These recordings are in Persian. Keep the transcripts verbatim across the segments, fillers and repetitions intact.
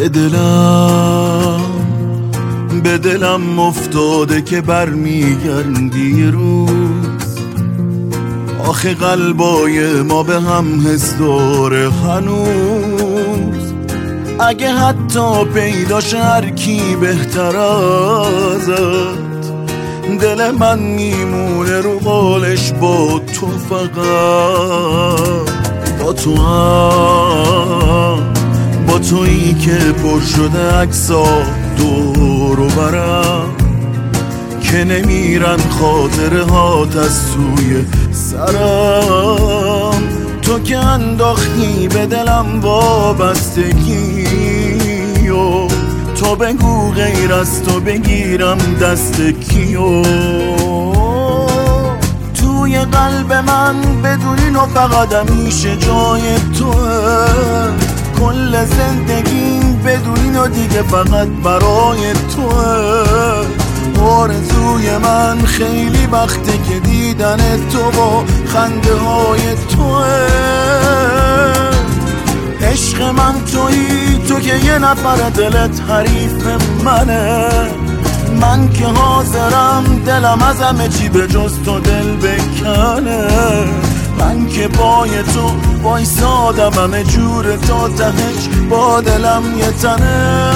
به دلم به دلم افتاده که برمیگردی روز. آخه قلبای ما به هم حس داره هنوز. اگه حتی پیداش هر کی بهتر ازت، دل من میمونه رو قالش با تو، فقط با تو هم، با تویی که پر شده عکسا دور و برم، که نمیرن خاطره هات از سوی سرم. تو که انداختی به دلم وابستگی و تو بگو غیر از تو بگیرم دست کیو. توی قلب من بدونین و فقط همیشه جای توه. کل زندگیم بدونین و دیگه فقط برای توه. آرزوی من خیلی وقته که دیدن تو با خنده های توه. عشق من تویی، تو که یه نفر دلت حریف منه. من که حاضرم دلم از همه چی به جز تو دل بکنه. من که پای تو وایسادم همه جور تا تهش با دلم یه تنه.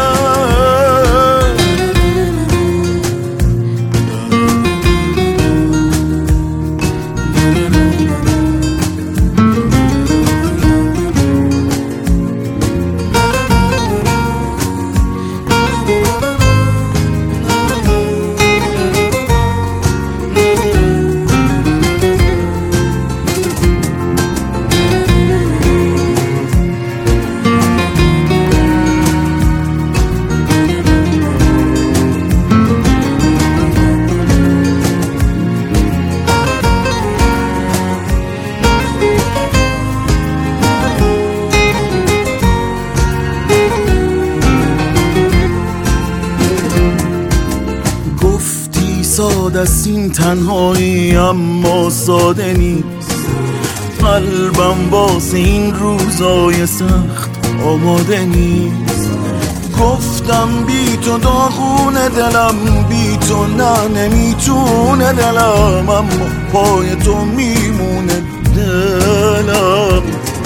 ساده است این تنهایی اما ساده نیست. قلبم واسه این روزای سخت آماده نیست. گفتم بی تو داغونه دلم، بی تو نه نمیتونه دلم، اما پای تو میمونه دلم.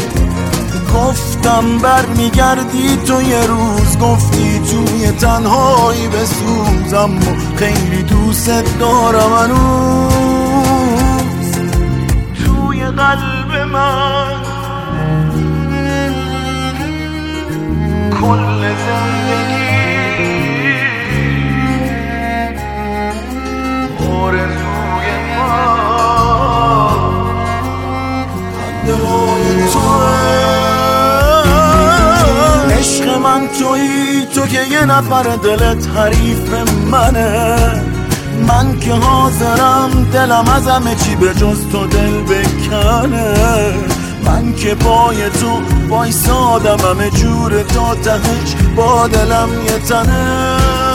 گفتم بر میگردی تو یه روز، گفتی توی تنهایی بسوزم و خیلی دوست دارم هنوز. توی قلب من کل زندگی آرزوی من خنده توه. عشق من تویی، تو که یه نفر دلت حریف منه. من که حاضرم دلم از همه چی به جز تو دل بکنه. من که پای تو وایسادم همه جور تا تهش با دلم یه تنه.